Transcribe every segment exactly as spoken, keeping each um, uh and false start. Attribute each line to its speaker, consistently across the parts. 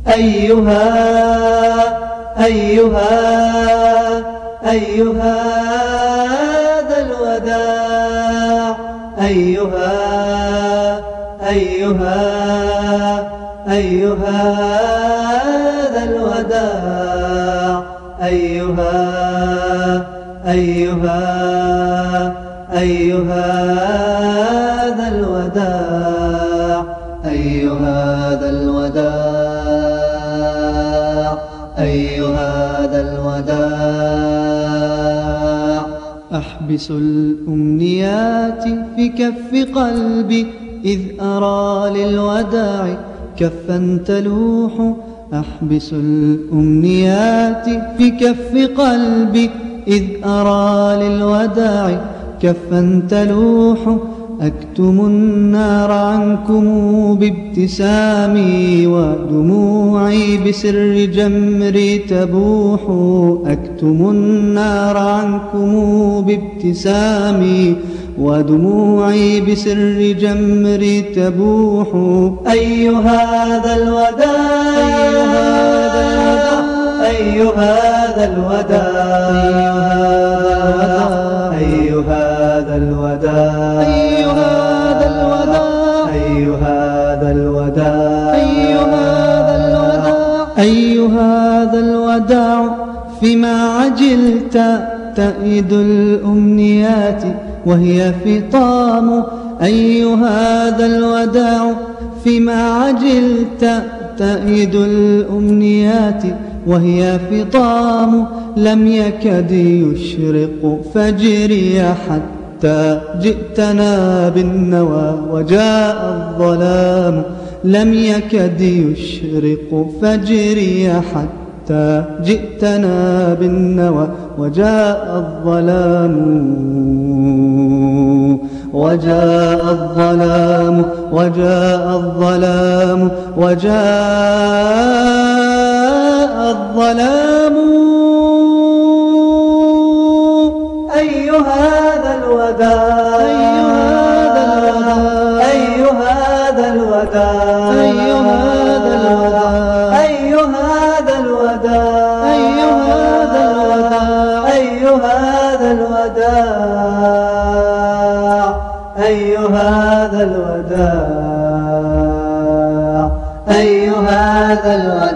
Speaker 1: أيها أيها أيها ذا الوداع أيها أيها أيها ذا الوداع أيها أيها أيها ذا الوداع أيها ذا الوداع أيها ذا الوداع. أحبس الأمنيات في كف قلبي إذ أرى للوداع كفا تلوح. أحبس الأمنيات في كف قلبي إذ أرى للوداع كفا تلوح. أكتم النار عنكم بابتسامي ودموعي بسر جمري تبوح. أكتم النار عنكم بابتسامي ودموعي بسر جمري تبوح. أيها ذا الوداع أيها ذا الوداع أيها ذا الوداع أيها ذا الوداع أيها ذا الوداع أيها ذا الوداع. فيما عجلت تأيد الأمنيات وهي فطام. أيها ذا الوداع فيما عجلت تأيد الأمنيات وهي فطام. لم يكد يشرق فجري حتى جئتنا بالنوى وجاء الظلام. لم يكد يشرق فجري حتى جئتنا بالنوى وجاء الظلام وجاء الظلام وجاء الظلام وجاء الظلام. أيها ذا الوداع أيها ذا الوداع أيها ذا الوداع أيها ذا الوداع أيها ذا الوداع أيها ذا الوداع أيها ذا الوداع أيها ذا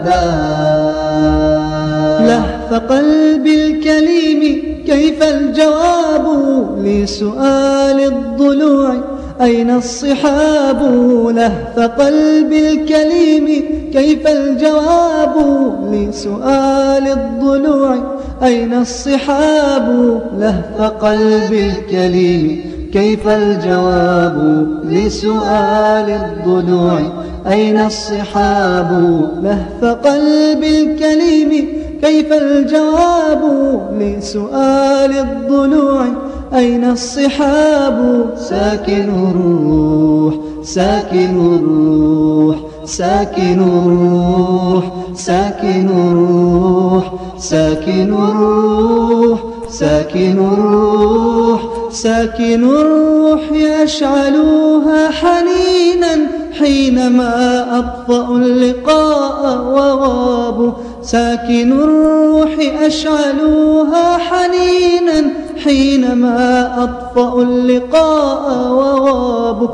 Speaker 1: الوداع. لهف قلبي الكليم كيف الجواب لسؤال الضلوع أين الصحاب. لهف قلبي الكليم كيف الجواب لسؤال الضلوع أين الصحاب. لهف قلبي الكليم كيف الجواب لسؤال الضلوع أين الصحاب. لهف قلبي الكليم كيف الجواب لسؤال الضلوع أين الصحاب. ساكن الروح ساكن الروح ساكن الروح ساكن الروح ساكن الروح ساكن الروح ساكن الروح يشعلوها حنينا حينما أطفأوا اللقاء وغابوا. ساكن الروح أشعلوها حنينا حينما أطفأوا اللقاء وغابوا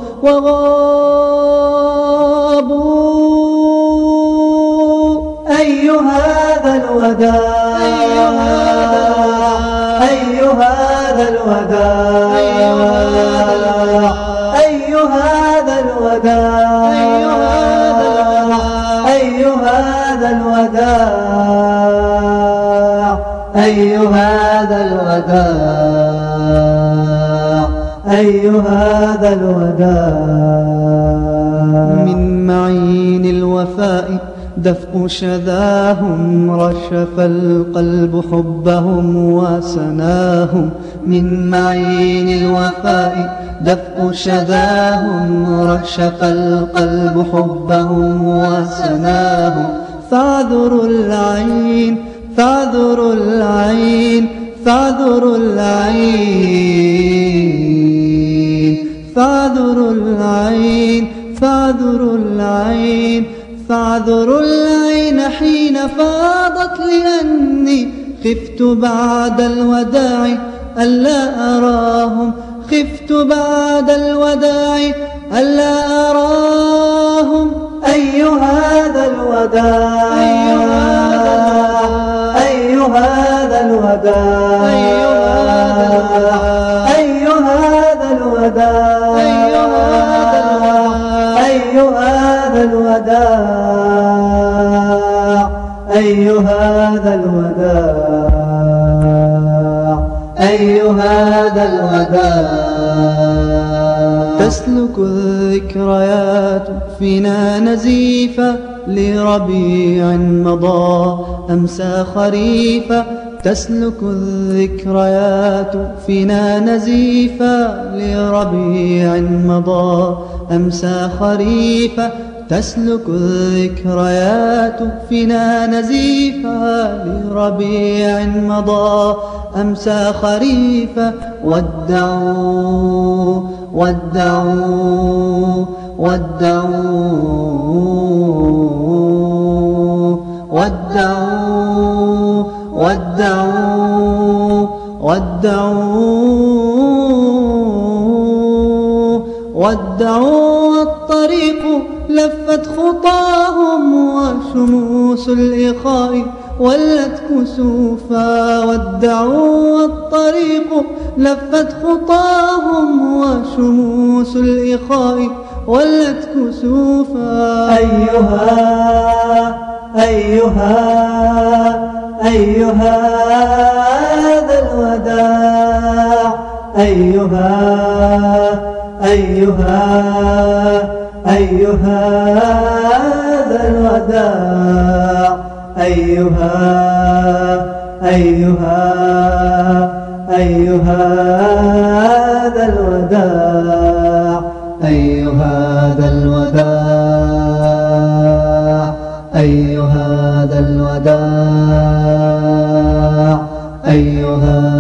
Speaker 1: وغابوا. أيها ذا الوداع أيها ذا الوداع أيها ذا الوداع أيها ذا الوداع أيها ذا الوداع أيها ذا الوداع. من معين الوفاء دفء شذاهم رشف القلب حبهم وسناهم. من معين الوفاء دفء شذاهم رشف القلب حبهم وسناهم. فاعذروا العين فاعذروا العين فاعذروا العين فاعذروا العين فاعذروا العين فاعذروا العين حين فاضت لأني خفت بعد الوداع ألا أراهم، خفت بعد الوداع ألا أراهم. أي هذا الوداع، أي هذا الوداع، أي هذا الوداع، أي هذا الوداع، أي هذا الوداع، أي هذا الوداع. تسلك الذكريات فينا نزيفا لربيع مضى أمسى خريفا، تسلك الذكريات فينا نزيفا لربيع مضى أمسى خريفا، تسلك الذكريات فينا نزيفا لربيع مضى أمسى خريفا. ودعوا ودعوا ودعوا ودعوا ودعوا ودعوا ودعوا الطريق لفت خطاهم وشموس الإخاء ولت كسوفا. ودعوا الطريق لفت خطاهم وشموس الإخاء ولت كسوفا. أيها أيها أيها هذا الوداع، أيها أيها أيها هذا الوداع، أيها أيها أيها هذا الوداع، أيها هذا الوداع، أيها هذا الوداع، أيها